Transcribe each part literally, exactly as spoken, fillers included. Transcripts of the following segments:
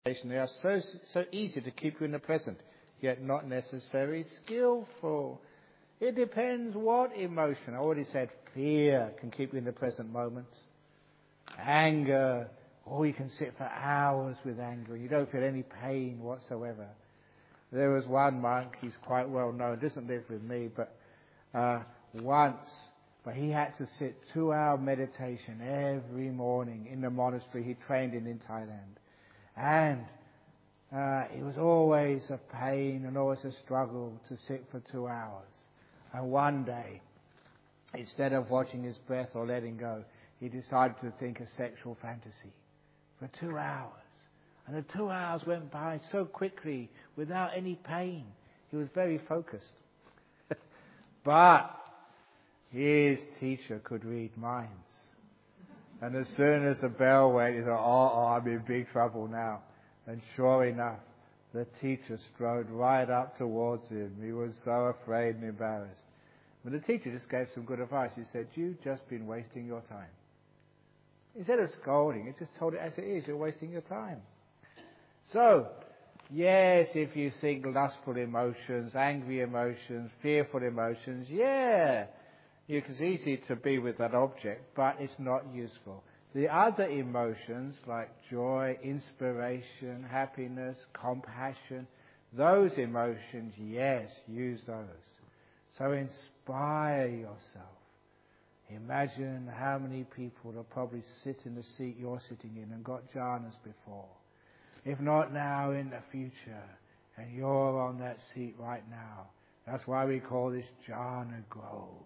They are so so easy to keep you in the present, yet not necessarily skillful. It depends what emotion. I already said fear can keep you in the present moment. Anger, oh, you can sit for hours with anger. You don't feel any pain whatsoever. There was one monk, he's quite well known, doesn't live with me, but uh, once, but he had to sit two-hour meditation every morning in the monastery he trained in in Thailand. And uh, it was always a pain and always a struggle to sit for two hours. And one day, instead of watching his breath or letting go, he decided to think a sexual fantasy for two hours. And the two hours went by so quickly without any pain. He was very focused. But his teacher could read minds. And as soon as the bell went, he thought, oh, oh, I'm in big trouble now. And sure enough, the teacher strode right up towards him. He was so afraid and embarrassed. But the teacher just gave some good advice. He said, you've just been wasting your time. Instead of scolding, he just told it as it is. You're wasting your time. So, yes, if you think lustful emotions, angry emotions, fearful emotions, yeah, it's easy to be with that object, but it's not useful. The other emotions like joy, inspiration, happiness, compassion, those emotions, yes, use those. So inspire yourself. Imagine how many people will probably sit in the seat you're sitting in and got jhanas before. If not now, in the future. And you're on that seat right now. That's why we call this Jhana Grove.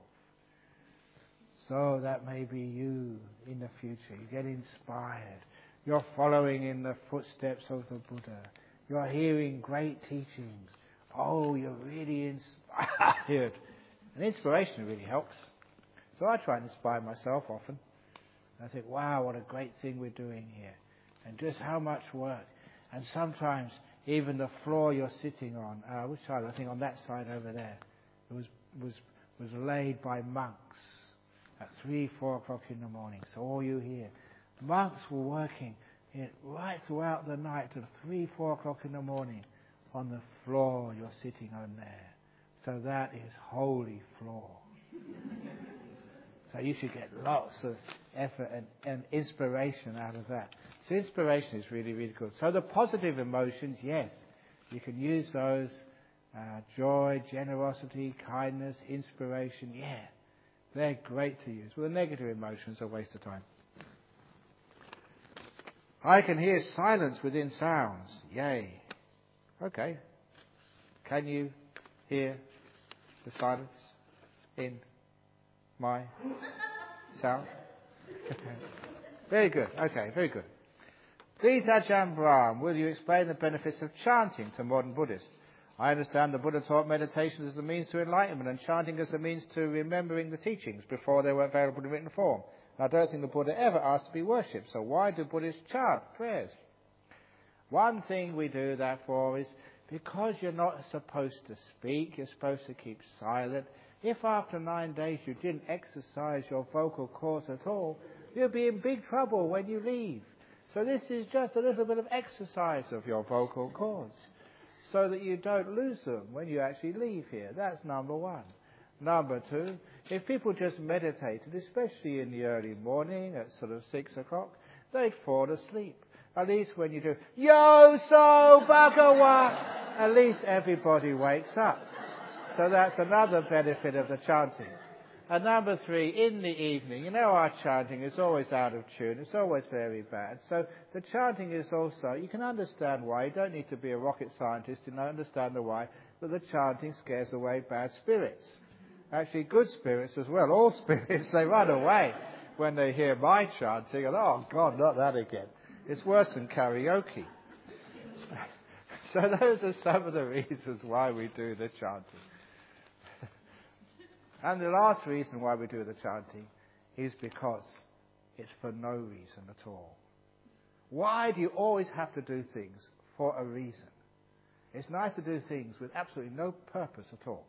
So that may be you in the future. You get inspired. You're following in the footsteps of the Buddha. You're hearing great teachings. Oh, you're really inspired. And inspiration really helps. So I try and inspire myself often. I think, wow, what a great thing we're doing here. And just how much work. And sometimes even the floor you're sitting on, uh, which side? I think on that side over there, it was was was laid by monks at three, four o'clock in the morning. So all you hear, monks were working it right throughout the night till three, four o'clock in the morning on the floor you're sitting on there. So that is holy floor. So you should get lots of effort and, and inspiration out of that. So inspiration is really, really good. So the positive emotions, yes, you can use those. Uh, joy, generosity, kindness, inspiration, yeah. They're great to use. Well, the negative emotions are a waste of time. I can hear silence within sounds. Yay. Okay. Can you hear the silence in my sound? Very good. Okay, very good. Please, Ajahn Brahm, will you explain the benefits of chanting to modern Buddhists? I understand the Buddha taught meditation as a means to enlightenment and chanting as a means to remembering the teachings before they were available in written form. And I don't think the Buddha ever asked to be worshipped, so why do Buddhists chant prayers? One thing we do that for is because you're not supposed to speak, you're supposed to keep silent. If after nine days you didn't exercise your vocal cords at all, you'll be in big trouble when you leave. So this is just a little bit of exercise of your vocal cords, so that you don't lose them when you actually leave here. That's number one. Number two, if people just meditated, especially in the early morning at sort of six o'clock, they'd fall asleep. At least when you do, Yo So Bhagawa, at least everybody wakes up. So that's another benefit of the chanting. And number three, in the evening, you know our chanting is always out of tune. It's always very bad. So the chanting is also, you can understand why. You don't need to be a rocket scientist to understand the why, but the chanting scares away bad spirits. Actually, good spirits as well. All spirits, they run away when they hear my chanting. And, oh, God, not that again. It's worse than karaoke. So those are some of the reasons why we do the chanting. And the last reason why we do the chanting is because it's for no reason at all. Why do you always have to do things for a reason? It's nice to do things with absolutely no purpose at all.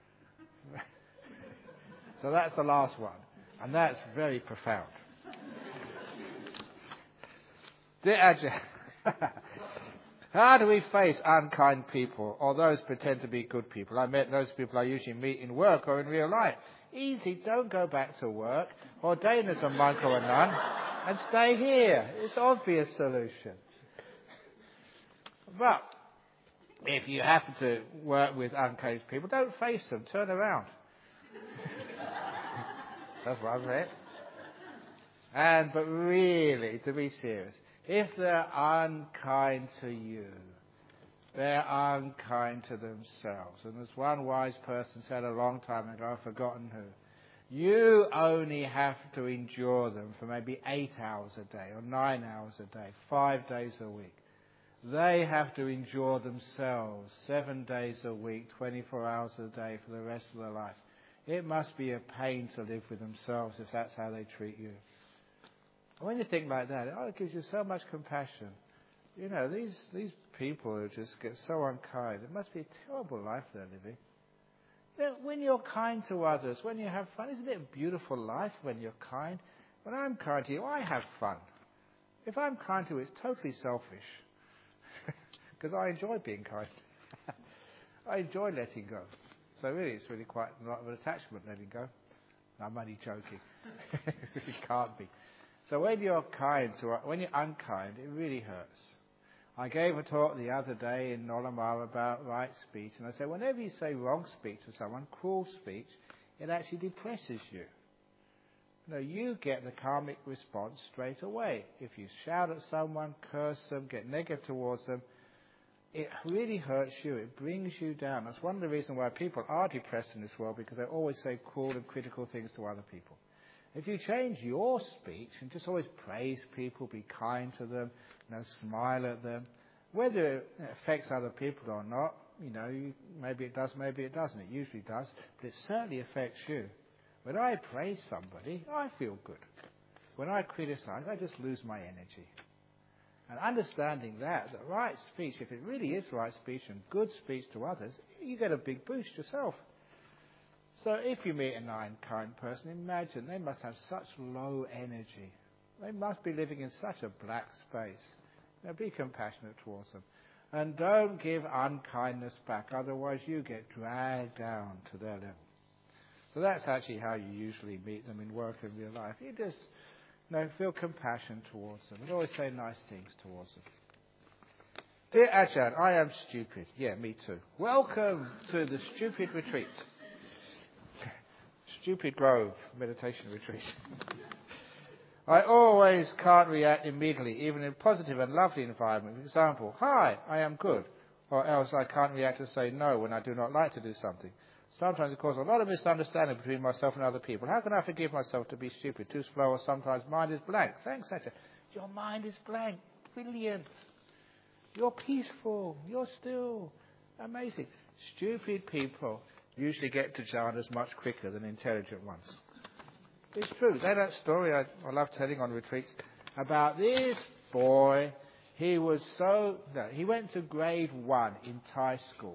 So that's the last one. And that's very profound. Dear Ajahn, How do we face unkind people or those pretend to be good people? I met those people I usually meet in work or in real life. Easy, don't go back to work, ordain as a monk or a nun, and stay here. It's an obvious solution. But if you have to work with unkind people, don't face them, turn around. That's what I meant. And, but really, to be serious, if they're unkind to you, they're unkind to themselves. And as one wise person said a long time ago, I've forgotten who, you only have to endure them for maybe eight hours a day, or nine hours a day, five days a week. They have to endure themselves seven days a week, twenty-four hours a day for the rest of their life. It must be a pain to live with themselves if that's how they treat you. When you think like that, oh, it gives you so much compassion. You know, these these people who just get so unkind, it must be a terrible life they're living. You know, when you're kind to others, when you have fun, isn't it a beautiful life when you're kind? When I'm kind to you, I have fun. If I'm kind to you, it's totally selfish. Because I enjoy being kind. I enjoy letting go. So really, it's really quite a lot of an attachment, letting go. I'm only joking. It can't be. So when you're kind to, when you're unkind, it really hurts. I gave a talk the other day in Nolamar about right speech, and I said, whenever you say wrong speech to someone, cruel speech, it actually depresses you. You know, you get the karmic response straight away. If you shout at someone, curse them, get negative towards them, it really hurts you. It brings you down. That's one of the reasons why people are depressed in this world, because they always say cruel and critical things to other people. If you change your speech and just always praise people, be kind to them, you know, smile at them, whether it affects other people or not, you know, you, maybe it does, maybe it doesn't. It usually does, but it certainly affects you. When I praise somebody, I feel good. When I criticize, I just lose my energy. And understanding that, that right speech, if it really is right speech and good speech to others, you get a big boost yourself. So if you meet an unkind person, imagine they must have such low energy. They must be living in such a black space. Now be compassionate towards them. And don't give unkindness back, otherwise you get dragged down to their level. So that's actually how you usually meet them in work and real life. You just you know, feel compassion towards them and always say nice things towards them. Dear Ajahn, I am stupid. Yeah, me too. Welcome to the Stupid Retreat. Stupid Grove Meditation Retreat. I always can't react immediately, even in a positive and lovely environment. For example, hi, I am good. Or else I can't react to say no when I do not like to do something. Sometimes it causes a lot of misunderstanding between myself and other people. How can I forgive myself to be stupid, too slow, or sometimes mind is blank? Thanks, Satya. Your mind is blank. Brilliant. You're peaceful. You're still. Amazing. Stupid people usually get to jhanas much quicker than intelligent ones. It's true. There's that story I, I love telling on retreats about this boy. He was so... No, he went to grade one in Thai school.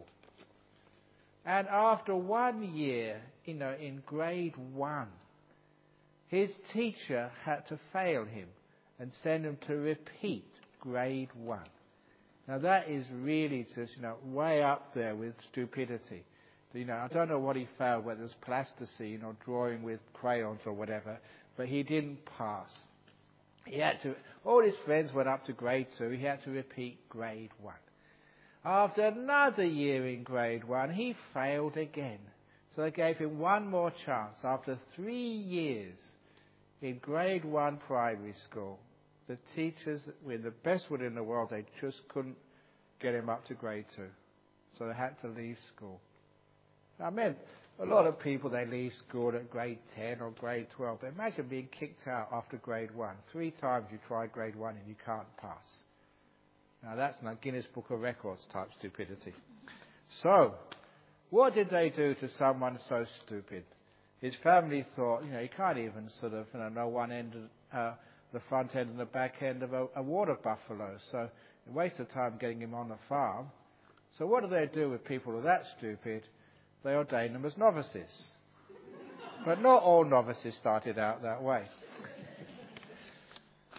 And after one year, you know, in grade one, his teacher had to fail him and send him to repeat grade one. Now that is really just, you know, way up there with stupidity. You know, I don't know what he failed, whether it was plasticine or drawing with crayons or whatever, but he didn't pass. He had to, all his friends went up to grade two, he had to repeat grade one. After another year in grade one, he failed again. So they gave him one more chance. After three years in grade one primary school, the teachers, with the best will in the world, they just couldn't get him up to grade two. So they had to leave school. I mean, a lot of people, they leave school at grade ten or grade twelve. But imagine being kicked out after grade one. Three times you tried grade one and you can't pass. Now that's not Guinness Book of Records type stupidity. So, what did they do to someone so stupid? His family thought, you know, you can't even sort of, you know, know one end of uh, the front end and the back end of a, a water buffalo. So, a waste of time getting him on the farm. So what do they do with people who are that stupid? They ordain them as novices. But not all novices started out that way.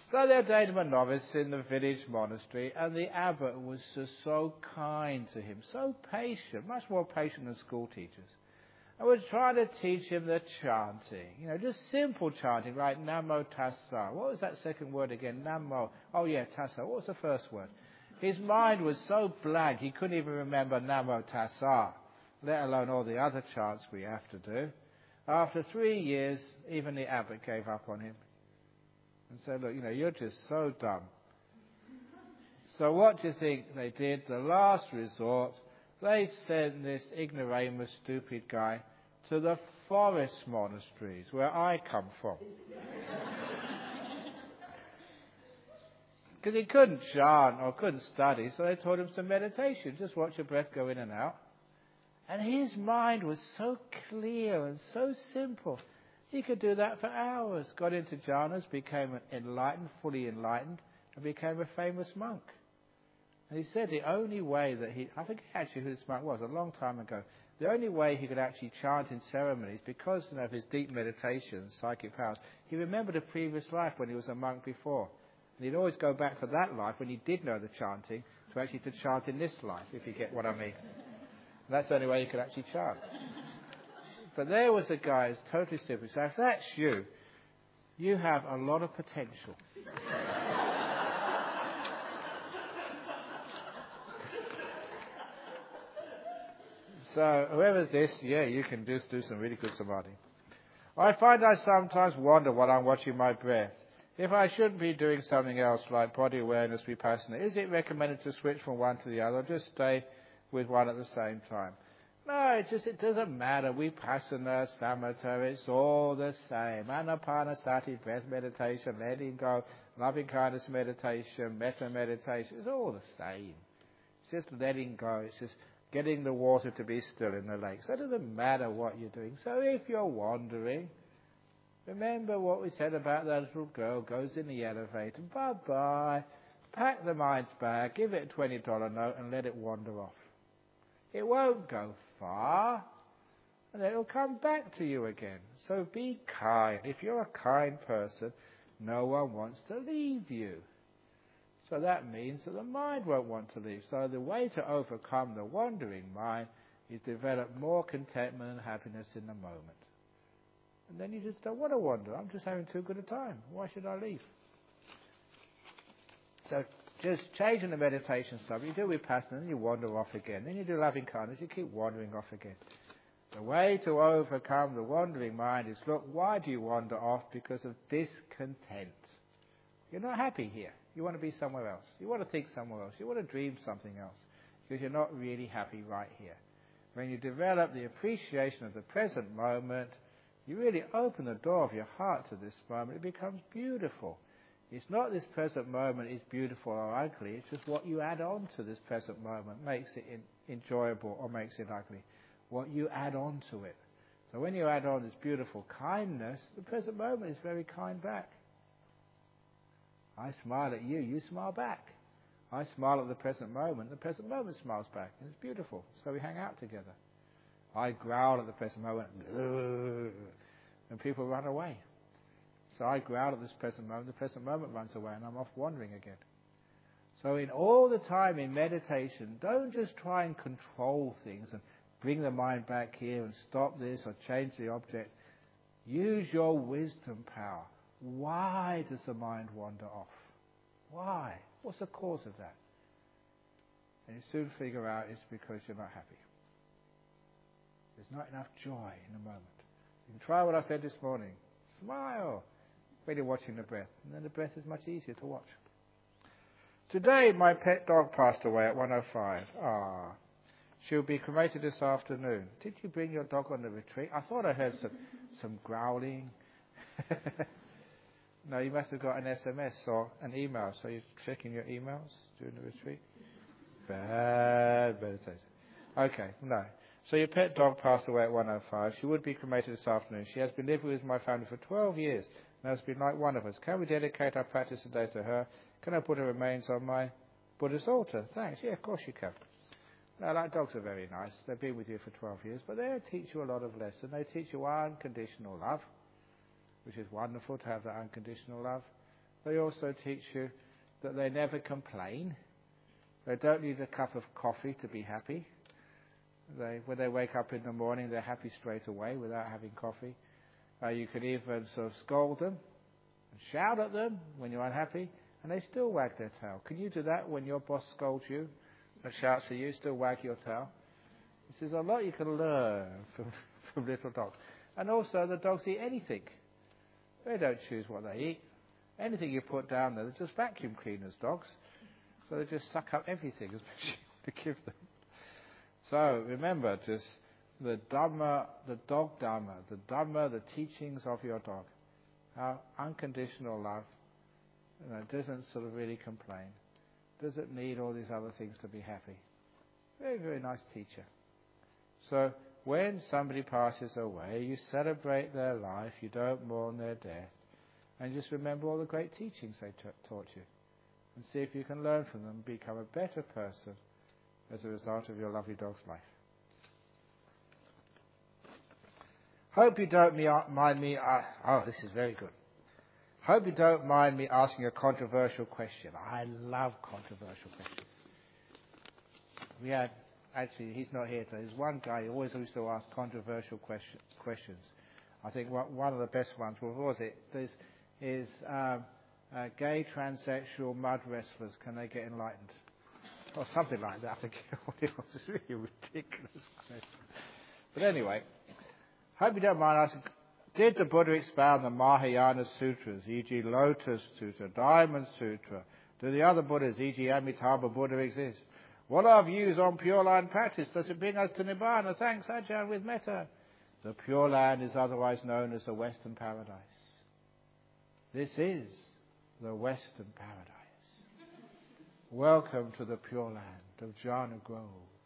So they ordained him a novice in the village monastery, and the abbot was just so kind to him, so patient, much more patient than school teachers. I was trying to teach him the chanting, you know, just simple chanting, like Namo Tassa. What was that second word again? Namo. Oh yeah, Tassa. What was the first word? His mind was so blank, he couldn't even remember Namo Tassa, let alone all the other chants we have to do. After three years, even the abbot gave up on him and said, look, you know, you're just so dumb. So what do you think they did? The last resort, they sent this ignoramus, stupid guy to the forest monasteries, where I come from. Because he couldn't chant or couldn't study, so they taught him some meditation. Just watch your breath go in and out. And his mind was so clear and so simple. He could do that for hours. Got into jhanas, became enlightened, fully enlightened, and became a famous monk. And he said the only way that he, I forget actually who this monk was, a long time ago, the only way he could actually chant in ceremonies, because you know, of his deep meditation, psychic powers, he remembered a previous life when he was a monk before. And he'd always go back to that life when he did know the chanting, to actually to chant in this life, if you get what I mean. And that's the only way he could actually chant. But there was a guy who's totally stupid. So if that's you, you have a lot of potential. So whoever's this, yeah, you can just do some really good samadhi. I find I sometimes wonder while I'm watching my breath, if I shouldn't be doing something else like body awareness, vipassana, is it recommended to switch from one to the other, or just stay with one at the same time? No, it just it doesn't matter. Vipassana, samatha, it's all the same. Anapanasati, breath meditation, letting go, loving kindness meditation, metta meditation, it's all the same. It's just letting go. It's just getting the water to be still in the lake. So it doesn't matter what you're doing. So if you're wandering, remember what we said about that little girl goes in the elevator. Bye-bye. Pack the mind's bag, give it a twenty dollar note and let it wander off. It won't go far, and then it'll come back to you again. So be kind. If you're a kind person, no one wants to leave you. So that means that the mind won't want to leave. So the way to overcome the wandering mind is develop more contentment and happiness in the moment. And then you just don't want to wander. I'm just having too good a time. Why should I leave? So just changing the meditation stuff. You do vipassana, then you wander off again. Then you do loving kindness, you keep wandering off again. The way to overcome the wandering mind is, look, why do you wander off? Because of discontent. You're not happy here. You want to be somewhere else. You want to think somewhere else. You want to dream something else. Because you're not really happy right here. When you develop the appreciation of the present moment, you really open the door of your heart to this moment. It becomes beautiful. It's not this present moment is beautiful or ugly. It's just what you add on to this present moment makes it in, enjoyable or makes it ugly. What you add on to it. So when you add on this beautiful kindness, the present moment is very kind back. I smile at you, you smile back. I smile at the present moment, the present moment smiles back. And it's beautiful. So we hang out together. I growl at the present moment, and people run away. So I growl at this present moment, the present moment runs away, and I'm off wandering again. So in all the time in meditation, don't just try and control things and bring the mind back here and stop this or change the object. Use your wisdom power. Why does the mind wander off? Why? What's the cause of that? And you soon figure out it's because you're not happy. There's not enough joy in the moment. You can try what I said this morning. Smile when you're watching the breath. And then the breath is much easier to watch. Today, my pet dog passed away at one oh five. Ah, she'll be cremated this afternoon. Did you bring your dog on the retreat? I thought I heard some, some growling. No, you must have got an S M S or an email. So you're checking your emails during the retreat? Bad meditation. Okay, no. So your pet dog passed away at one oh five. She would be cremated this afternoon. She has been living with my family for twelve years and has been like one of us. Can we dedicate our practice today to her? Can I put her remains on my Buddhist altar? Thanks. Yeah, of course you can. No, like dogs are very nice. They've been with you for twelve years, but they teach you a lot of lessons. They teach you unconditional love, which is wonderful to have that unconditional love. They also teach you that they never complain. They don't need a cup of coffee to be happy. They, when they wake up in the morning, they're happy straight away without having coffee. Uh, you can even sort of scold them and shout at them when you're unhappy, and they still wag their tail. Can you do that when your boss scolds you and shouts at you, still wag your tail? This is a lot you can learn from, from little dogs. And also, the dogs eat anything. They don't choose what they eat. Anything you put down there, they're just vacuum cleaners, dogs. So they just suck up everything as much as you want to give them. So remember, just the Dhamma, the dog Dhamma, the Dhamma, the teachings of your dog. How unconditional love, you know, doesn't sort of really complain, doesn't need all these other things to be happy. Very, very nice teacher. So when somebody passes away, you celebrate their life, you don't mourn their death, and just remember all the great teachings they t- taught you, and see if you can learn from them and become a better person as a result of your lovely dog's life. Hope you don't me, mind me... Uh, oh, this is very good. Hope you don't mind me asking a controversial question. I love controversial questions. We had... Actually, he's not here today. There's one guy who always used to ask controversial question, questions. I think one of the best ones, what was it? There's, is um, uh, gay, transsexual, mud wrestlers, can they get enlightened? Or something like that. I forget what it was. It's really a ridiculous question. But anyway, hope you don't mind asking, did the Buddha expound the Mahayana Sutras, for example Lotus Sutra, Diamond Sutra? Do the other Buddhas, for example Amitabha Buddha, exist? What are our views on Pure Land practice? Does it bring us to Nibbana? Thanks, Ajahn, with metta. The Pure Land is otherwise known as the Western Paradise. This is the Western Paradise. Welcome to the Pure Land of Jhana Grove.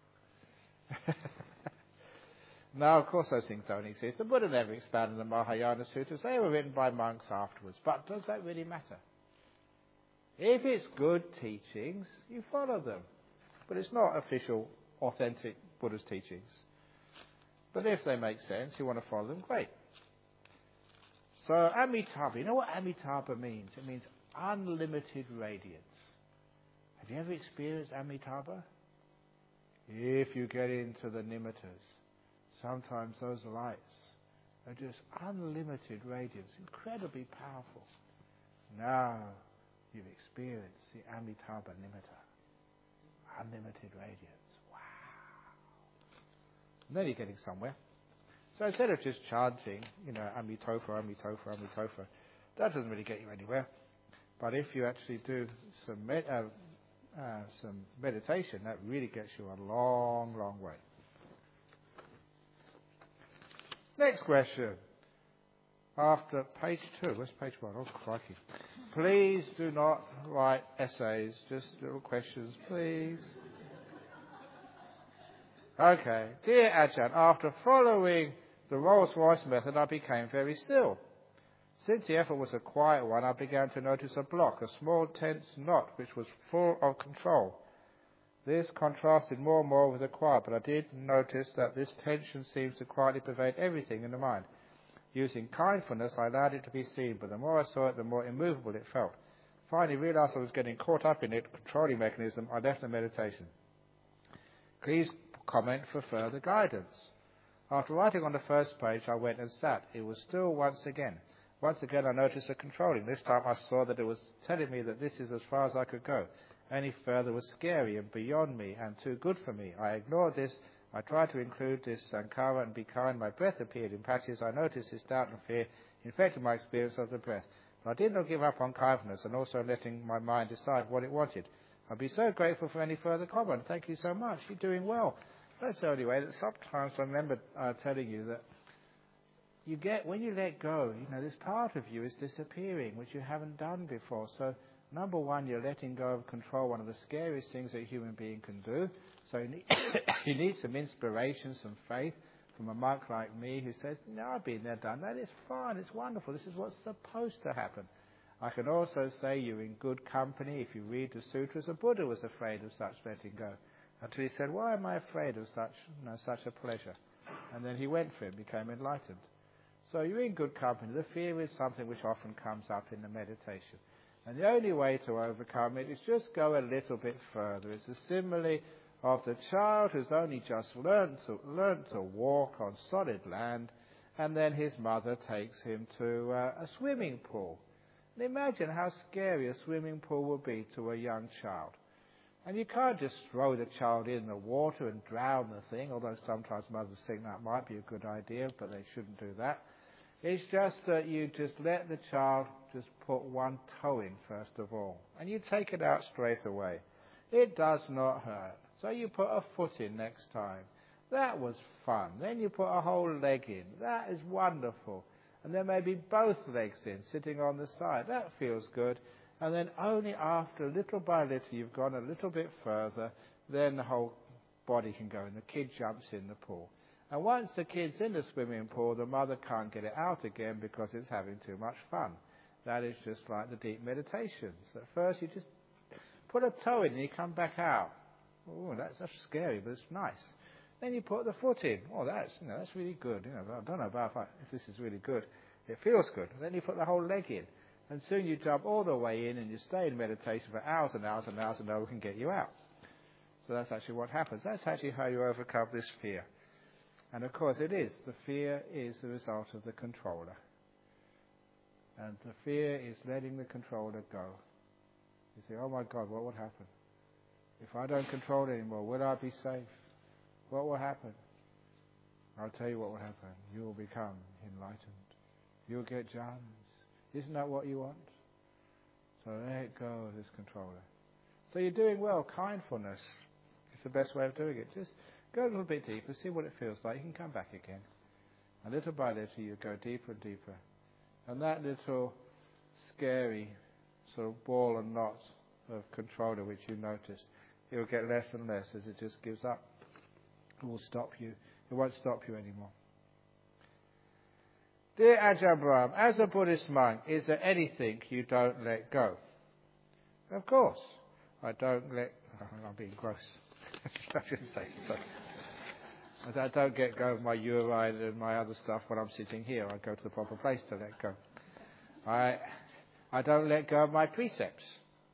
Now, of course, those things don't exist. The Buddha never expanded the Mahayana Sutras. They were written by monks afterwards. But does that really matter? If it's good teachings, you follow them. But it's not official, authentic Buddha's teachings. But if they make sense, you want to follow them, great. So Amitabha, you know what Amitabha means? It means unlimited radiance. Have you ever experienced Amitabha? If you get into the nimittas, sometimes those lights are just unlimited radiance, incredibly powerful. Now you've experienced the Amitabha nimitta. Unlimited radiance. Wow. And then you're getting somewhere. So instead of just chanting, you know, Amitofa, Amitofa, Amitofa, that doesn't really get you anywhere. But if you actually do some med- uh, uh, some meditation, that really gets you a long, long way. Next question. After page two, where's page one? Oh, crikey. Please do not write essays, just little questions, please. Okay. Dear Ajahn, after following the Rolls-Royce method, I became very still. Since the effort was a quiet one, I began to notice a block, a small tense knot, which was full of control. This contrasted more and more with the quiet, but I did notice that this tension seems to quietly pervade everything in the mind. Using kindfulness, I allowed it to be seen, but the more I saw it, the more immovable it felt. Finally, realized I was getting caught up in it, controlling mechanism, I left the meditation. Please comment for further guidance. After writing on the first page, I went and sat. It was still once again. Once again, I noticed a controlling. This time I saw that it was telling me that this is as far as I could go. Any further was scary and beyond me and too good for me. I ignored this. I tried to include this sankhara and be kind. My breath appeared in patches. I noticed this doubt and fear infected my experience of the breath. But I did not give up on kindness and also letting my mind decide what it wanted. I'd be so grateful for any further comment. Thank you so much. You're doing well. That's the only way that sometimes I remember uh, telling you that you get, when you let go, you know, this part of you is disappearing, which you haven't done before. So, number one, you're letting go of control, one of the scariest things that a human being can do. So you need, you need some inspiration, some faith from a monk like me who says, no, I've been there, done that. It's fine. It's wonderful. This is what's supposed to happen. I can also say you're in good company. If you read the sutras, the Buddha was afraid of such letting go. Until he said, why am I afraid of such, you know, such a pleasure? And then he went for it, became enlightened. So you're in good company. The fear is something which often comes up in the meditation. And the only way to overcome it is just go a little bit further. It's a simile of the child who's only just learnt to, learnt to walk on solid land, and then his mother takes him to uh, a swimming pool. And imagine how scary a swimming pool would be to a young child. And you can't just throw the child in the water and drown the thing, although sometimes mothers think that might be a good idea, but they shouldn't do that. It's just that you just let the child just put one toe in first of all, and you take it out straight away. It does not hurt. So you put a foot in next time. That was fun. Then you put a whole leg in. That is wonderful. And then maybe both legs in, sitting on the side. That feels good. And then only after, little by little, you've gone a little bit further, then the whole body can go, and the kid jumps in the pool. And once the kid's in the swimming pool, the mother can't get it out again because it's having too much fun. That is just like the deep meditations. At first, you just put a toe in and you come back out. Oh, that's, that's scary, but it's nice. Then you put the foot in. Oh, that's you know that's really good. You know, I don't know about if, I, if this is really good. It feels good. And then you put the whole leg in, and soon you jump all the way in, and you stay in meditation for hours and hours and hours, and no one can get you out. So that's actually what happens. That's actually how you overcome this fear. And of course, it is. The fear is the result of the controller, and the fear is letting the controller go. You say, "Oh my God, what would happen if I don't control it anymore? Will I be safe? What will happen?" I'll tell you what will happen. You will become enlightened. You'll get jhanas. Isn't that what you want? So let go of this controller. So you're doing well. Kindfulness is the best way of doing it. Just go a little bit deeper, see what it feels like. You can come back again. And little by little you go deeper and deeper. And that little scary sort of ball and knot of controller which you noticed, it will get less and less as it just gives up. It will stop you. It won't stop you anymore. Dear Ajahn Brahm, as a Buddhist monk, is there anything you don't let go? Of course. I don't let... Oh, I'm being gross. I shouldn't say so. I don't get go of my urine and my other stuff when I'm sitting here. I go to the proper place to let go. I, I don't let go of my precepts.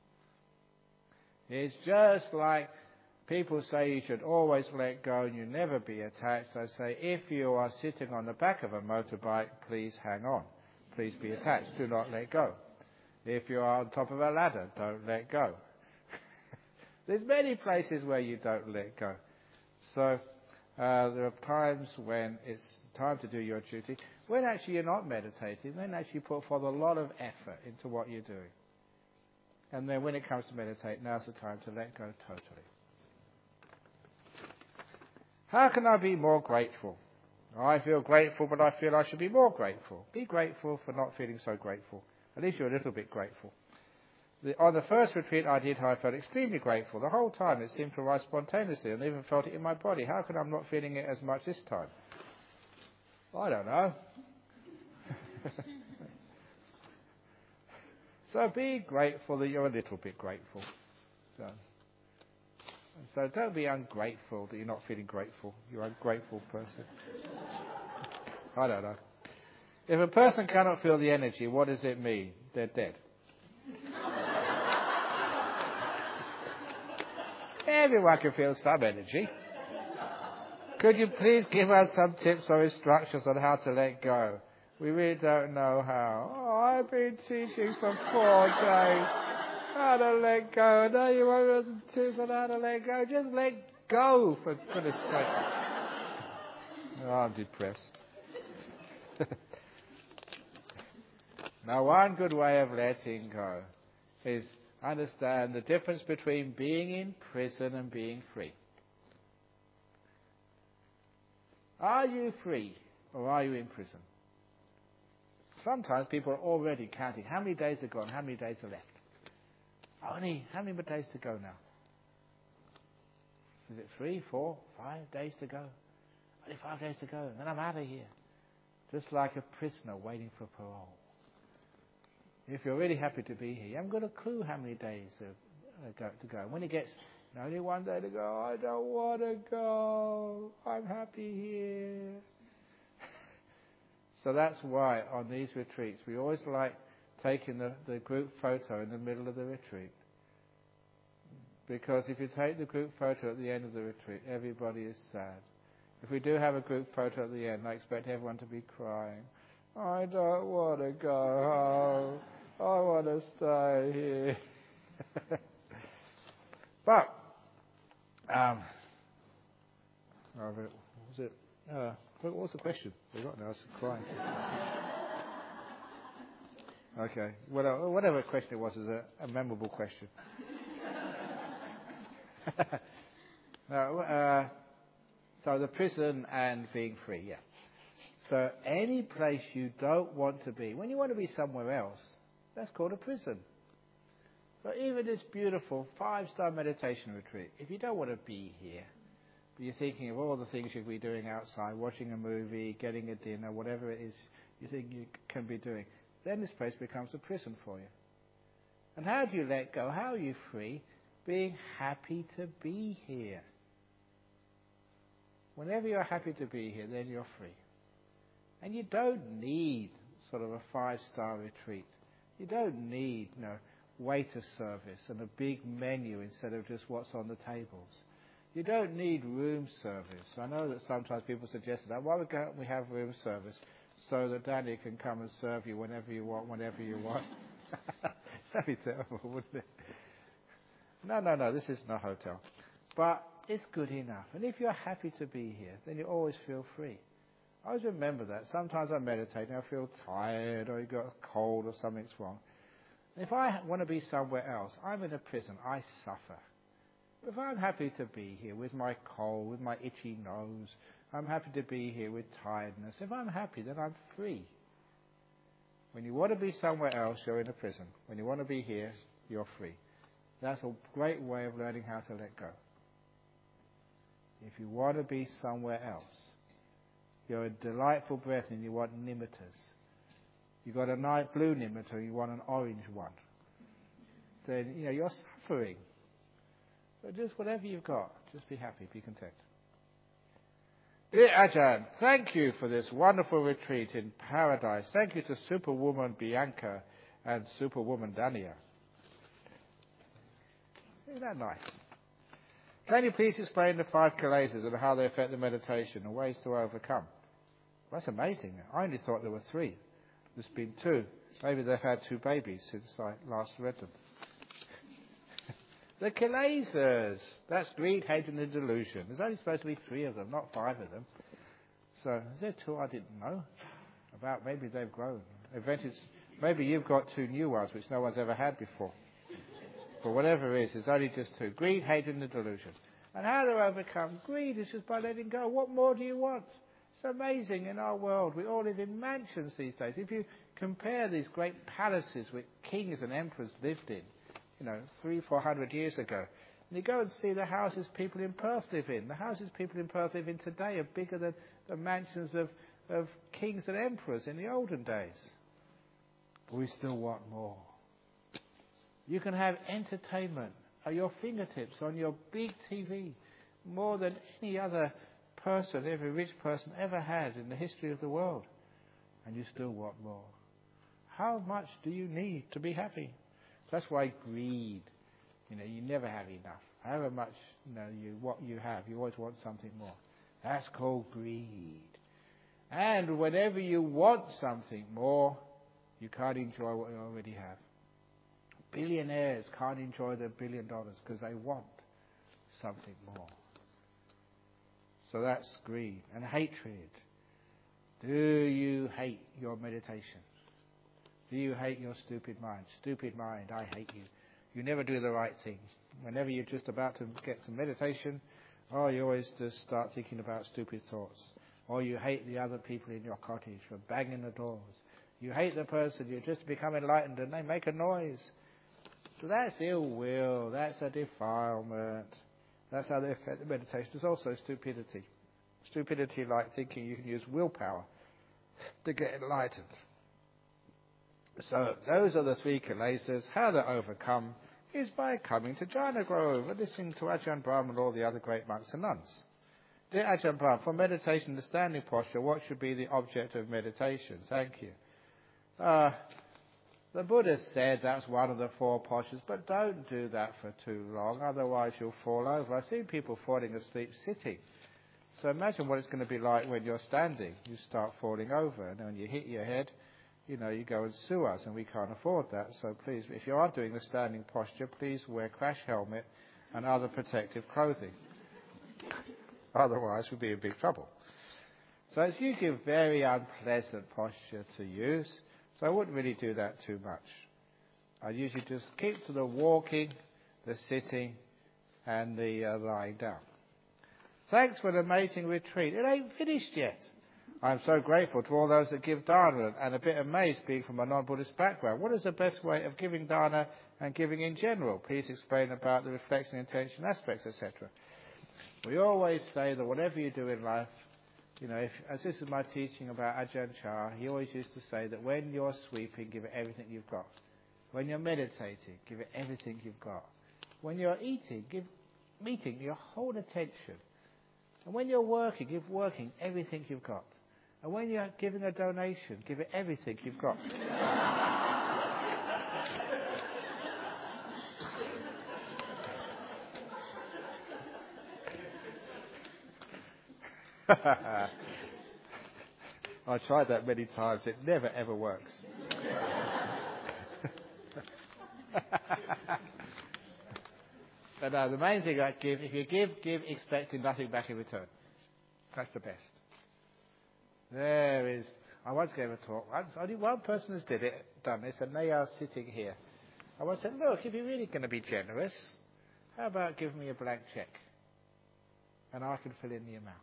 It's just like people say you should always let go and you never be attached. I say, if you are sitting on the back of a motorbike, please hang on. Please be attached. Do not let go. If you are on top of a ladder, don't let go. There's many places where you don't let go. So uh, there are times when it's time to do your duty, when actually you're not meditating, then actually you put forth a lot of effort into what you're doing. And then when it comes to meditate, now's the time to let go totally. How can I be more grateful? I feel grateful, but I feel I should be more grateful. Be grateful for not feeling so grateful. At least you're a little bit grateful. The, on the first retreat I did, I felt extremely grateful. The whole time it seemed to arise spontaneously, and I even felt it in my body. How come I'm not feeling it as much this time? I don't know. So be grateful that you're a little bit grateful. So, so don't be ungrateful that you're not feeling grateful. You're an ungrateful person. I don't know. If a person cannot feel the energy, what does it mean? They're dead. Everyone can feel some energy. Could you please give us some tips or instructions on how to let go? We really don't know how. Oh, I've been teaching for four days how to let go. Now you want some tips on how to let go? Just let go, for goodness sake. Oh, I'm depressed. Now, one good way of letting go is understand the difference between being in prison and being free. Are you free or are you in prison? Sometimes people are already counting how many days are gone, how many days are left. Only how many more days to go now? Is it three, four, five days to go? Only five days to go, and then I'm out of here. Just like a prisoner waiting for parole. If you're really happy to be here, you haven't got a clue how many days to go. When it gets only one day to go, I don't want to go. I'm happy here. So that's why on these retreats we always like taking the, the group photo in the middle of the retreat. Because if you take the group photo at the end of the retreat, everybody is sad. If we do have a group photo at the end, I expect everyone to be crying. I don't want to go home. I want to stay here. But, um, oh, what was it? Uh, what was the question? I forgot now. I was crying. Okay. Well, whatever question it was, is a, a memorable question. no, uh, so the prison and being free, yeah. So any place you don't want to be, when you want to be somewhere else, that's called a prison. So even this beautiful five-star meditation retreat, if you don't want to be here, but you're thinking of all the things you'll be doing outside, watching a movie, getting a dinner, whatever it is you think you can be doing, then this place becomes a prison for you. And how do you let go? How are you free? Being happy to be here. Whenever you're happy to be here, then you're free. And you don't need sort of a five-star retreat. You don't need, you know, waiter service and a big menu instead of just what's on the tables. You don't need room service. I know that sometimes people suggest that. Why don't we have room service so that Danny can come and serve you whenever you want, whenever you want? That'd be terrible, wouldn't it? No, no, no, this isn't a hotel. But it's good enough. And if you're happy to be here, then you always feel free. I always remember that. Sometimes I meditate and I feel tired or you got a cold or something's wrong. And if I want to be somewhere else, I'm in a prison. I suffer. But if I'm happy to be here with my cold, with my itchy nose, I'm happy to be here with tiredness. If I'm happy, then I'm free. When you want to be somewhere else, you're in a prison. When you want to be here, you're free. That's a great way of learning how to let go. If you want to be somewhere else, you're a delightful breath and you want nimittas. You've got a night blue nimitta, you want an orange one. Then, you know, you're suffering. So just whatever you've got, just be happy, be content. Dear Ajahn, thank you for this wonderful retreat in paradise. Thank you to Superwoman Bianca and Superwoman Dania. Isn't that nice? Can you please explain the five kilesas and how they affect the meditation and ways to overcome? That's amazing. I only thought there were three. There's been two. Maybe they've had two babies since I last read them. The kilesas. That's greed, hate and the delusion. There's only supposed to be three of them, not five of them. So, is there two I didn't know about? Maybe they've grown. Eventually, maybe you've got two new ones which no one's ever had before. But whatever it is, there's only just two. Greed, hate and the delusion. And how to overcome greed is just by letting go. What more do you want? It's amazing in our world. We all live in mansions these days. If you compare these great palaces which kings and emperors lived in, you know, three, four hundred years ago, and you go and see the houses people in Perth live in. The houses people in Perth live in today are bigger than the mansions of, of kings and emperors in the olden days. But we still want more. You can have entertainment at your fingertips on your big T V more than any other person, every rich person ever had in the history of the world. And you still want more. How much do you need to be happy? That's why greed, you know, you never have enough. However much, you know, you what you have, you always want something more. That's called greed. And whenever you want something more, you can't enjoy what you already have. Billionaires can't enjoy their billion dollars because they want something more. So that's greed. And hatred. Do you hate your meditation? Do you hate your stupid mind? Stupid mind, I hate you. You never do the right things. Whenever you're just about to get to meditation, oh, you always just start thinking about stupid thoughts. Or you hate the other people in your cottage for banging the doors. You hate the person, you just become enlightened and they make a noise. So that's ill will, that's a defilement. That's how they affect the meditation. There's also stupidity. Stupidity like thinking you can use willpower to get enlightened. So those are the three kilesas. How to overcome is by coming to Jhana Grove and listening to Ajahn Brahm and all the other great monks and nuns. Dear Ajahn Brahm, for meditation, the standing posture, what should be the object of meditation? Thank you. Uh, The Buddha said that's one of the four postures, but don't do that for too long, otherwise you'll fall over. I've seen people falling asleep sitting. So imagine what it's going to be like when you're standing. You start falling over, and when you hit your head, you know, you go and sue us, and we can't afford that. So please, if you are doing the standing posture, please wear crash helmet and other protective clothing. Otherwise, we'll be in big trouble. So it's usually a very unpleasant posture to use. So I wouldn't really do that too much. I usually just keep to the walking, the sitting, and the uh, lying down. Thanks for an amazing retreat. It ain't finished yet. I'm so grateful to all those that give dana and a bit amazed being from a non-Buddhist background. What is the best way of giving dana and giving in general? Please explain about the reflection, intention aspects, et cetera. We always say that whatever you do in life, you know, if, as this is my teaching about Ajahn Chah, he always used to say that when you're sweeping, give it everything you've got. When you're meditating, give it everything you've got. When you're eating, give eating your whole attention. And when you're working, give working everything you've got. And when you're giving a donation, give it everything you've got. I tried that many times. It never, ever works. But no, the main thing I give, if you give, give expecting nothing back in return. That's the best. There is, I once gave a talk, once, only one person has did it, done this, and they are sitting here. I once said, look, if you're really going to be generous, how about giving me a blank cheque? And I can fill in the amount.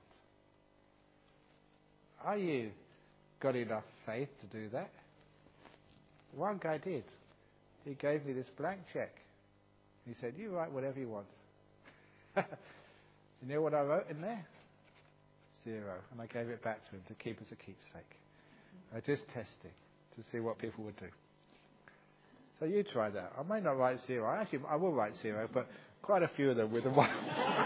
Are you got enough faith to do that? One guy did. He gave me this blank cheque. He said, you write whatever you want. You know what I wrote in there? Zero. And I gave it back to him to keep as a keepsake. I just testing to see what people would do. So you try that. I may not write zero. Actually, I will write zero, but quite a few of them with a one.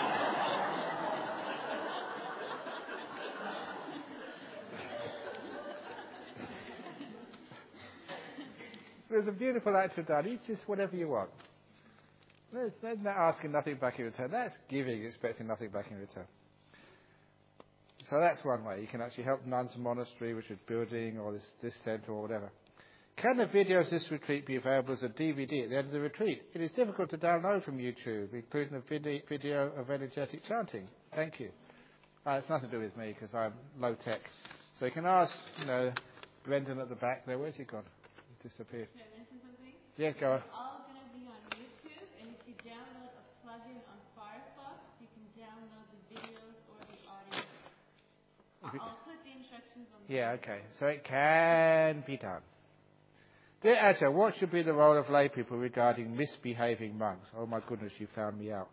There's a beautiful act done. Eat just whatever you want. There's, there's not asking nothing back in return. That's giving, expecting nothing back in return. So that's one way. You can actually help nuns and monastery, which is building, or this, this centre, or whatever. Can the videos of this retreat be available as a D V D at the end of the retreat? It is difficult to download from YouTube, including a vid- video of energetic chanting. Thank you. Uh, it's nothing to do with me, because I'm low-tech. So you can ask, you know, Brendan at the back there. Where's he gone? He's disappeared. Can I mention something? Yeah, go on. It's all going to be on YouTube, and if you download a plugin on Firefox, you can download the videos or the audio. I'll, I'll put the instructions on the Yeah, okay. So it can be done. Dear Ajahn, what should be the role of lay people regarding misbehaving monks? Oh my goodness, you found me out.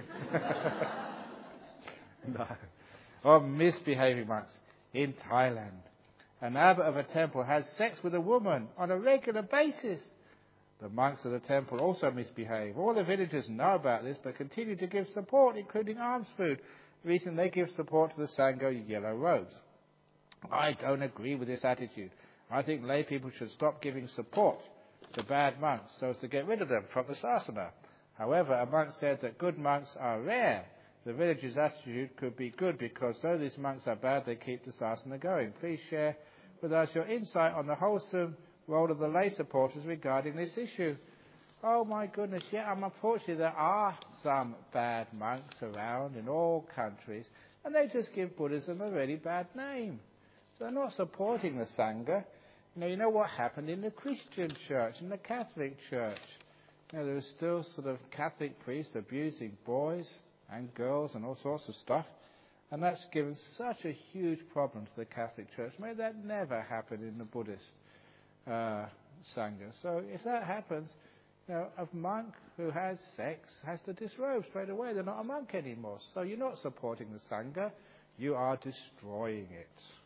No. Or misbehaving monks in Thailand. An abbot of a temple has sex with a woman on a regular basis. The monks of the temple also misbehave. All the villagers know about this, but continue to give support, including alms food. Recently, they give support to the Sangha yellow robes. I don't agree with this attitude. I think lay people should stop giving support to bad monks so as to get rid of them from the sasana. However, a monk said that good monks are rare. The villagers' attitude could be good because though these monks are bad, they keep the sasana going. Please share with us your insight on the wholesome role of the lay supporters regarding this issue. Oh my goodness, yeah, um, unfortunately there are some bad monks around in all countries, and they just give Buddhism a really bad name. So they're not supporting the Sangha. You know, you know what happened in the Christian church, in the Catholic church. You know, there was still sort of Catholic priests abusing boys and girls and all sorts of stuff. And that's given such a huge problem to the Catholic Church. May that never happen in the Buddhist uh, Sangha. So if that happens, you know, a monk who has sex has to disrobe straight away. They're not a monk anymore. So you're not supporting the Sangha. You are destroying it.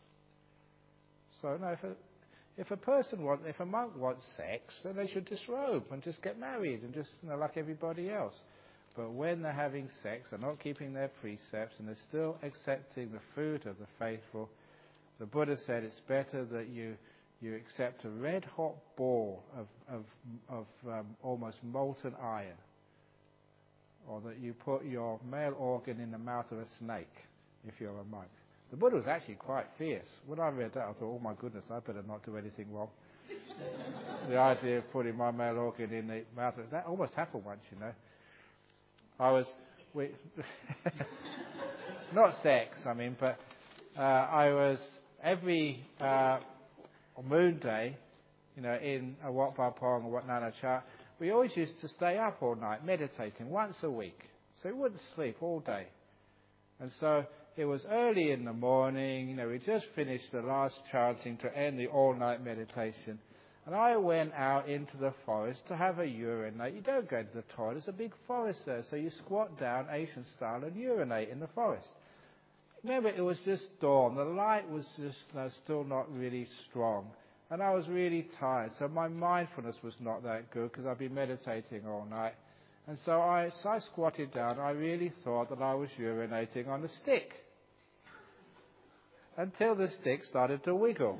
So no, if a, if a person wants, if a monk wants sex, then they should disrobe and just get married and just, you know, like everybody else. But when they're having sex, they're not keeping their precepts, and they're still accepting the food of the faithful. The Buddha said it's better that you you accept a red-hot ball of, of, of um, almost molten iron, or that you put your male organ in the mouth of a snake if you're a monk. The Buddha was actually quite fierce. When I read that, I thought, oh my goodness, I better not do anything wrong. The idea of putting my male organ in the mouth of... That almost happened once, you know. I was... We, not sex, I mean, but uh, I was every uh, moon day, you know, in a Wat Pah Pong or Wat Nana Cha, we always used to stay up all night meditating once a week. So we wouldn't sleep all day. And so it was early in the morning, you know, we just finished the last chanting to end the all-night meditation. And I went out into the forest to have a urinate. You don't go to the toilet, there's a big forest there. So you squat down Asian style and urinate in the forest. Remember, it was just dawn. The light was just uh, still not really strong. And I was really tired. So my mindfulness was not that good because I'd been meditating all night. And so I, so I squatted down. I really thought that I was urinating on a stick. Until the stick started to wiggle.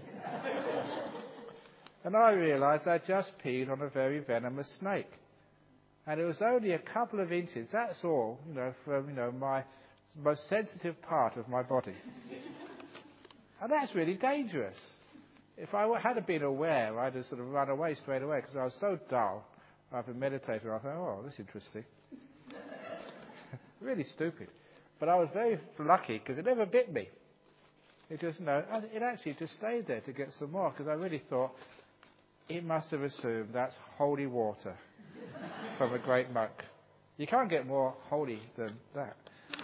And I realised I just peed on a very venomous snake. And it was only a couple of inches, that's all, you know, from, you know, my most sensitive part of my body. And that's really dangerous. If I had been aware, I'd have sort of run away straight away because I was so dull. I've been meditating, I thought, oh, that's interesting. Really stupid. But I was very lucky because it never bit me. It just, no, it actually just stayed there to get some more because I really thought it must have assumed that's holy water from a great monk. You can't get more holy than that.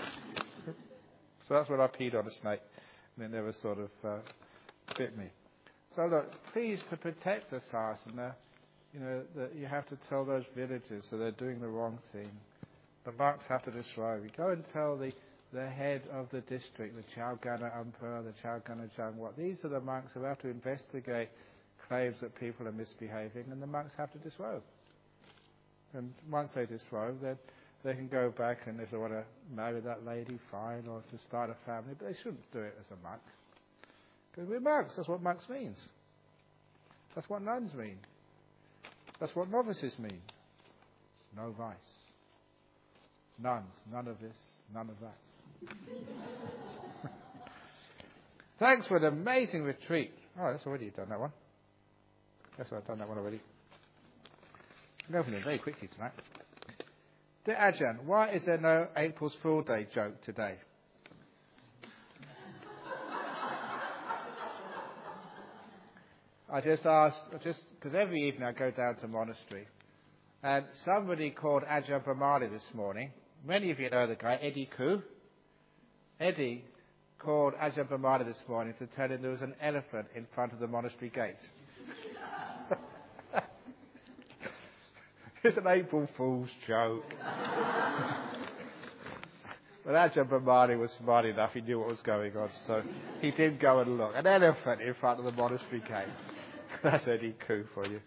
So that's when I peed on a snake and it never sort of uh, bit me. So look, please, to protect the sasana, you know, that you have to tell those villagers that they're doing the wrong thing. The monks have to describe. You go and tell the, the head of the district, the Chaogana Emperor, the Chaogana Jangwat. These are the monks who have to investigate claims that people are misbehaving, and the monks have to disrobe. And once they disrobe, then they can go back, and if they want to marry that lady, fine, or to start a family, but they shouldn't do it as a monk. Because we're monks, that's what monks means. That's what nuns mean. That's what novices mean. No vice. Nuns, none of this, none of that. Thanks for an amazing retreat. Oh, that's already done that one. That's why I've done that one already. I'm opening it very quickly tonight. Dear Ajahn, why is there no April's Fool Day joke today? I just asked, just because every evening I go down to monastery, and somebody called Ajahn Brahmali this morning. Many of you know the guy, Eddie Koo. Eddie called Ajahn Brahmali this morning to tell him there was an elephant in front of the monastery gate. It's an April Fool's joke. But Ajahn Brahmali was smart enough, he knew what was going on, so he did go and look. An elephant in front of the monastery gate. That's Eddie Koo for you.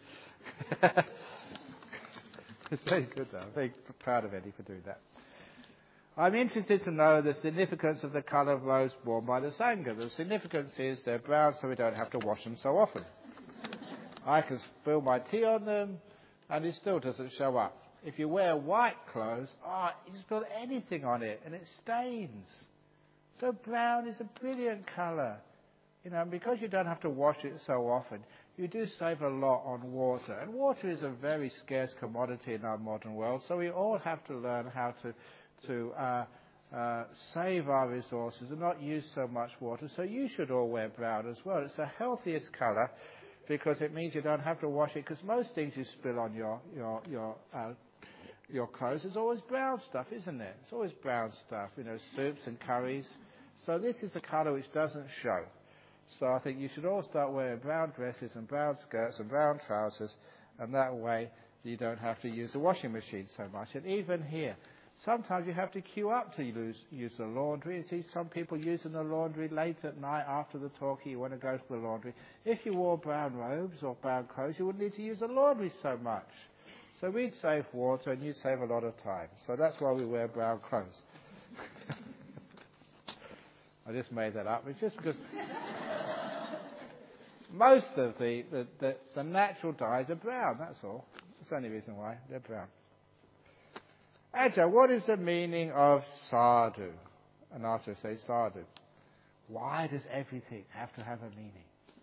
It's very good though. I'm very proud of Eddie for doing that. I'm interested to know the significance of the colour of robes worn by the Sangha. The significance is they're brown so we don't have to wash them so often. I can spill my tea on them and it still doesn't show up. If you wear white clothes, oh, you can spill anything on it and it stains. So brown is a brilliant colour. You know, and because you don't have to wash it so often, you do save a lot on water. And water is a very scarce commodity in our modern world, so we all have to learn how to, to uh, uh, save our resources and not use so much water. So you should all wear brown as well. It's the healthiest colour because it means you don't have to wash it, because most things you spill on your, your, your, uh, your clothes is always brown stuff, isn't it? It's always brown stuff, you know, soups and curries. So this is the colour which doesn't show. So I think you should all start wearing brown dresses and brown skirts and brown trousers, and that way you don't have to use the washing machine so much. And even here, sometimes you have to queue up to use, use the laundry. You see some people using the laundry late at night after the talk, you want to go to the laundry. If you wore brown robes or brown clothes, you wouldn't need to use the laundry so much. So we'd save water and you'd save a lot of time. So that's why we wear brown clothes. I just made that up. It's just because Most of the, the, the, the natural dyes are brown, that's all. That's the only reason why. They're brown. Ajahn, what is the meaning of sadhu? And after say sadhu. Why does everything have to have a meaning?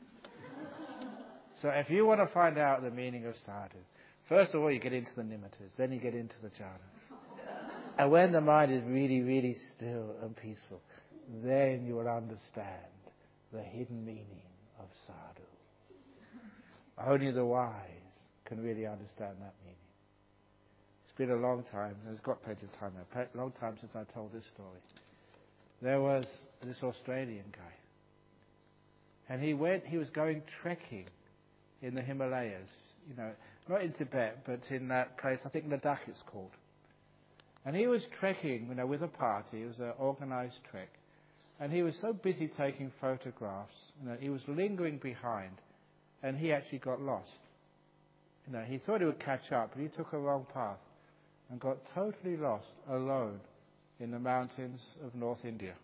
So if you want to find out the meaning of sadhu, first of all you get into the nimittas, then you get into the jhanas. And when the mind is really, really still and peaceful, then you will understand the hidden meaning of sadhu. Only the wise can really understand that meaning. It's been a long time, there's got plenty of time now, a long time since I told this story. There was this Australian guy. And he went, he was going trekking in the Himalayas, you know, not in Tibet, but in that place, I think Ladakh it's called. And he was trekking, you know, with a party. It was an organised trek. And he was so busy taking photographs, you know, he was lingering behind, and he actually got lost. You know, he thought he would catch up, but he took a wrong path and got totally lost, alone, in the mountains of North India.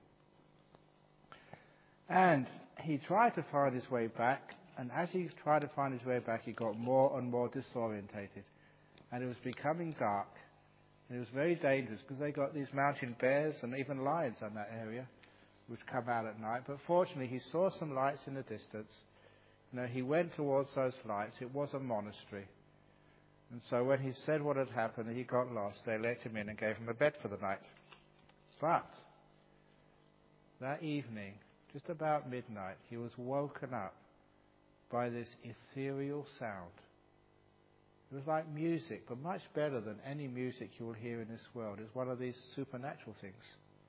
And he tried to find his way back, and as he tried to find his way back, he got more and more disorientated. And it was becoming dark, and it was very dangerous, because they got these mountain bears and even lions in that area, which come out at night. But fortunately, he saw some lights in the distance. You know, he went towards those lights. It was a monastery. And so when he said what had happened and he got lost, they let him in and gave him a bed for the night. But that evening, just about midnight, he was woken up by this ethereal sound. It was like music, but much better than any music you will hear in this world. It's one of these supernatural things.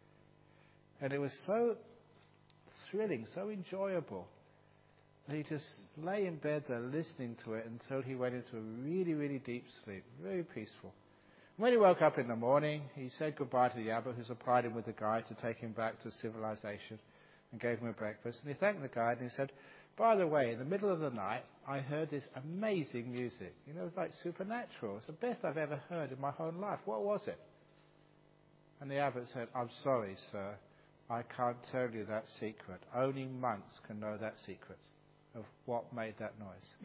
And it was so thrilling, so enjoyable, that he just lay in bed there listening to it until he went into a really, really deep sleep, very peaceful. When he woke up in the morning, he said goodbye to the abbot who supplied him with a guide to take him back to civilization and gave him a breakfast. And he thanked the guide and he said, by the way, in the middle of the night, I heard this amazing music. You know, it was like supernatural. It's the best I've ever heard in my whole life. What was it? And the abbot said, I'm sorry, sir. I can't tell you that secret. Only monks can know that secret of what made that noise.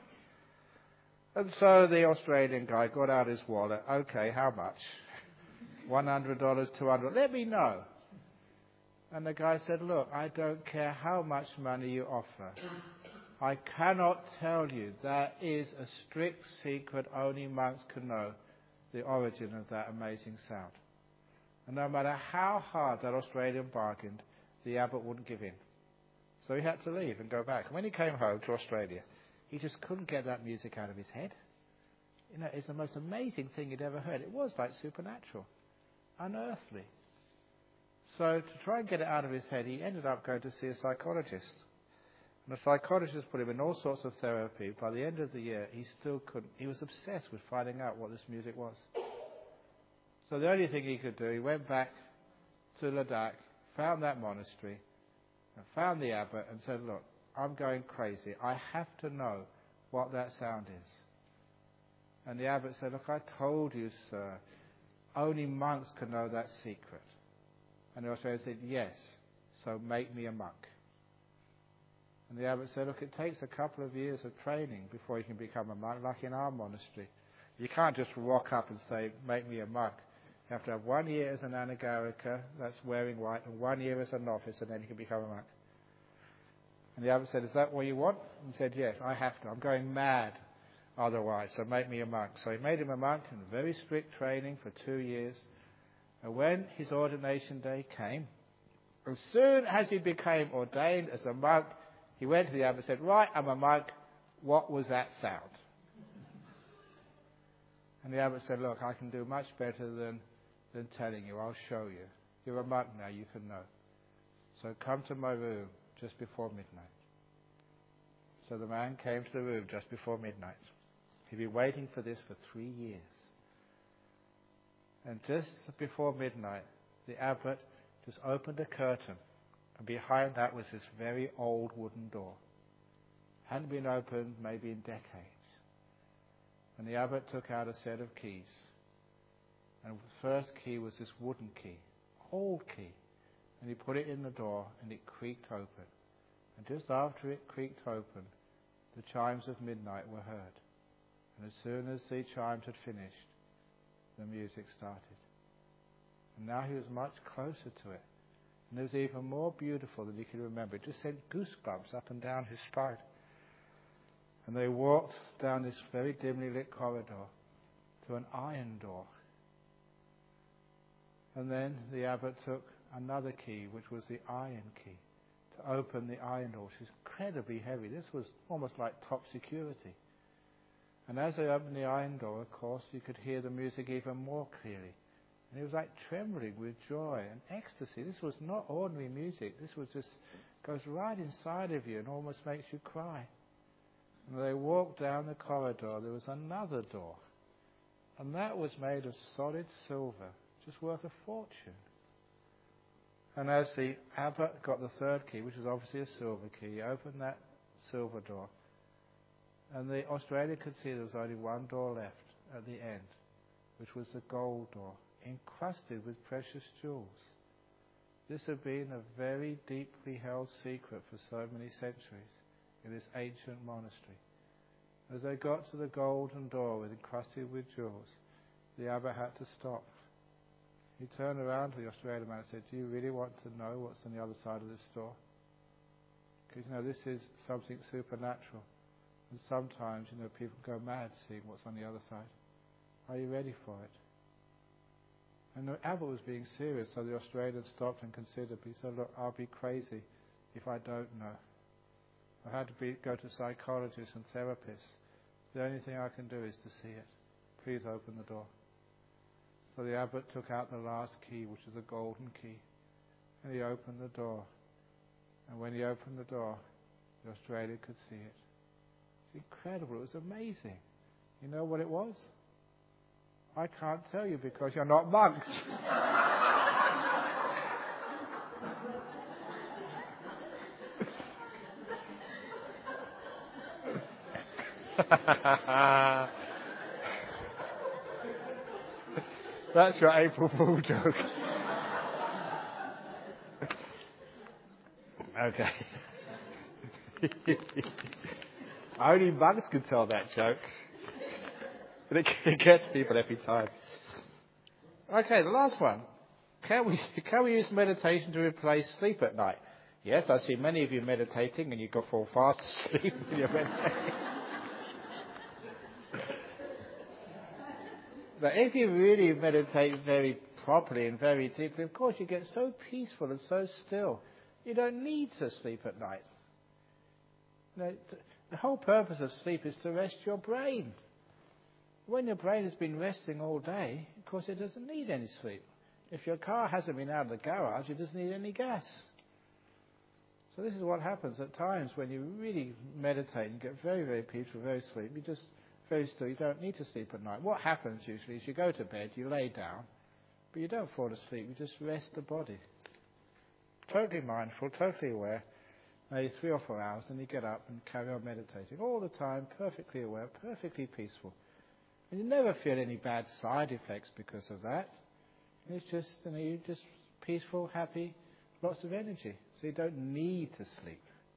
And so the Australian guy got out his wallet. Okay, how much? one hundred dollars, two hundred dollars. Let me know. And the guy said, look, I don't care how much money you offer. I cannot tell you. That is a strict secret. Only monks can know the origin of that amazing sound. And no matter how hard that Australian bargained, the abbot wouldn't give in. So he had to leave and go back. And when he came home to Australia, he just couldn't get that music out of his head. You know, it's the most amazing thing he'd ever heard. It was like supernatural, unearthly. So to try and get it out of his head, he ended up going to see a psychologist. And the psychologist put him in all sorts of therapy. By the end of the year, he still couldn't. He was obsessed with finding out what this music was. So the only thing he could do, he went back to Ladakh, found that monastery, and found the abbot and said, look, I'm going crazy. I have to know what that sound is. And the abbot said, look, I told you, sir, only monks can know that secret. And the Australian said, yes, so make me a monk. And the abbot said, look, it takes a couple of years of training before you can become a monk, like in our monastery. You can't just rock up and say, make me a monk. You have to have one year as an anagarika, that's wearing white, and one year as a novice, and then you can become a monk. And the abbot said, is that what you want? And he said, yes, I have to. I'm going mad otherwise, so make me a monk. So he made him a monk in very strict training for two years. And when his ordination day came, as soon as he became ordained as a monk, he went to the abbot and said, right, I'm a monk. What was that sound? And the abbot said, look, I can do much better than, than telling you. I'll show you. You're a monk now, you can know. So come to my room just before midnight. So the man came to the room just before midnight. He'd been waiting for this for three years. And just before midnight, the abbot just opened a curtain, and behind that was this very old wooden door. Hadn't been opened maybe in decades. And the abbot took out a set of keys. And the first key was this wooden key, old key. And he put it in the door, and it creaked open. And just after it creaked open, the chimes of midnight were heard. And as soon as the chimes had finished, the music started. And now he was much closer to it. And it was even more beautiful than he could remember. It just sent goosebumps up and down his spine. And they walked down this very dimly lit corridor to an iron door. And then the abbot took another key, which was the iron key, to open the iron door, which is incredibly heavy. This was almost like top security. And as they opened the iron door, of course, you could hear the music even more clearly. And it was like trembling with joy and ecstasy. This was not ordinary music. This was just goes right inside of you and almost makes you cry. And they walked down the corridor. There was another door. And that was made of solid silver, just worth a fortune. And as the abbot got the third key, which was obviously a silver key, he opened that silver door. And the Australia could see there was only one door left at the end, which was the gold door, encrusted with precious jewels. This had been a very deeply held secret for so many centuries in this ancient monastery. As they got to the golden door with encrusted with jewels, the abbot had to stop. He turned around to the Australian man and said, "Do you really want to know what's on the other side of this door? Because, you know, this is something supernatural. And sometimes, you know, people go mad seeing what's on the other side. Are you ready for it?" And the abbot was being serious, so the Australian stopped and considered. He said, "Look, I'll be crazy if I don't know. I had to be, go to psychologists and therapists. The only thing I can do is to see it. Please open the door." So the abbot took out the last key, which is a golden key, and he opened the door. And when he opened the door, the Australian could see it. It's incredible. It was amazing. You know what it was? I can't tell you because you're not monks. That's your April Fool joke. Okay. Only monks can tell that joke. But it gets people every time. Okay, the last one. Can we, can we use meditation to replace sleep at night? Yes, I see many of you meditating and you go fall fast asleep when you're meditating. But if you really meditate very properly and very deeply, of course you get so peaceful and so still. You don't need to sleep at night. You know, the whole purpose of sleep is to rest your brain. When your brain has been resting all day, of course it doesn't need any sleep. If your car hasn't been out of the garage, it doesn't need any gas. So this is what happens at times when you really meditate and get very, very peaceful, very sleep. You just very still. You don't need to sleep at night. What happens usually is you go to bed, you lay down, but you don't fall asleep. You just rest the body. Totally mindful, totally aware. Maybe three or four hours, then you get up and carry on meditating all the time, perfectly aware, perfectly peaceful. And you never feel any bad side effects because of that. It's just, you know, you're just peaceful, happy, lots of energy. So you don't need to sleep.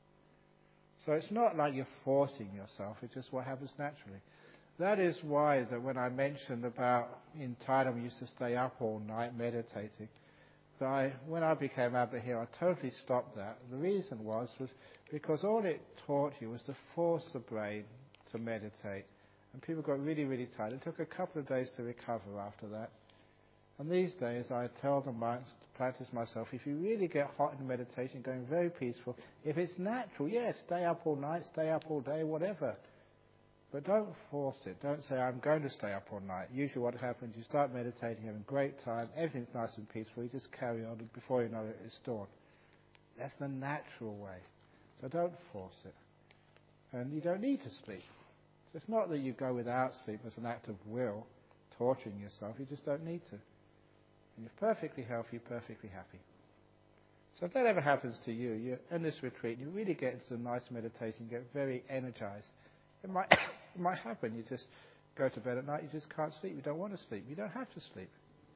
So it's not like you're forcing yourself. It's just what happens naturally. That is why that when I mentioned about in Thailand we used to stay up all night meditating, that I, when I became abbot here, I totally stopped that. The reason was was because all it taught you was to force the brain to meditate. And people got really, really tired. It took a couple of days to recover after that. And these days I tell the monks to practice myself. If you really get hot in meditation, going very peaceful, if it's natural, yes, stay up all night, stay up all day, whatever. But don't force it. Don't say, I'm going to stay up all night. Usually what happens, you start meditating, having a great time, everything's nice and peaceful, you just carry on, and before you know it, it's dawn. That's the natural way. So don't force it. And you don't need to sleep. So it's not that you go without sleep as an act of will, torturing yourself. You just don't need to. And you're perfectly healthy, perfectly happy. So if that ever happens to you, you're in this retreat, you really get into some nice meditation, get very energized. It might, it might happen. You just go to bed at night, you just can't sleep. You don't want to sleep. You don't have to sleep.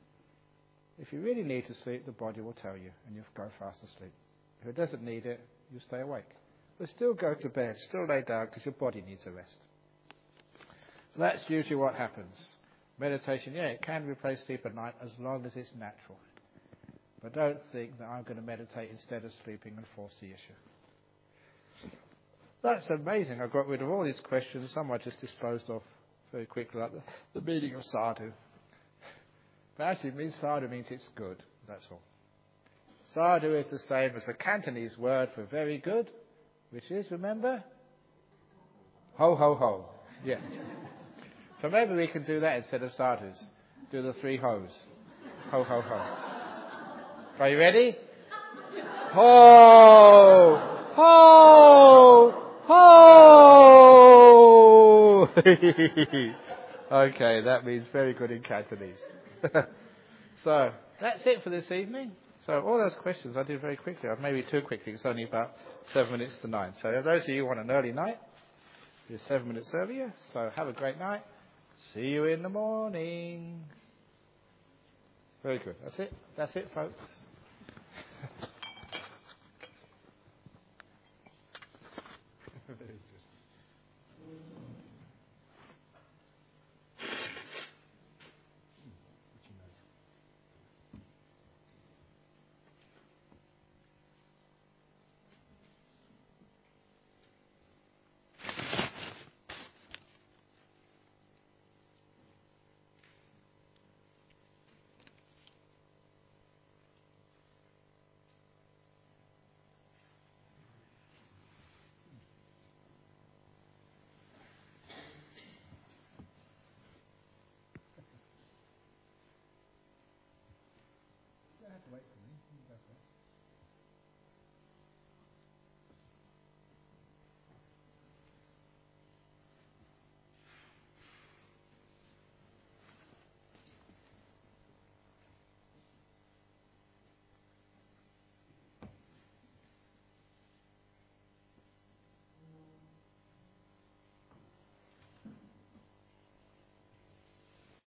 If you really need to sleep, the body will tell you, and you'll go fast asleep. If it doesn't need it, you stay awake. but still go to bed, still lay down because your body needs a rest. So that's usually what happens. Meditation, yeah, it can replace sleep at night as long as it's natural. But don't think that I'm going to meditate instead of sleeping and force the issue. That's amazing. I got rid of all these questions. Some I just disposed of very quickly, like the, the meaning of sadhu. But actually, it means sadhu means it's good. That's all. Sadhu is the same as the Cantonese word for very good, which is, remember? Ho, ho, ho. Yes. So maybe we can do that instead of sadhus. Do the three ho's. Ho, ho, ho. Are you ready? Ho! Ho! Ho! Okay, that means very good in Cantonese. So, that's it for this evening. So, all those questions I did very quickly. Maybe too quickly. It's only about seven minutes to nine. So, if those of you who want an early night, you're seven minutes earlier. So, have a great night. See you in the morning. Very good. That's it. That's it, folks. Wait.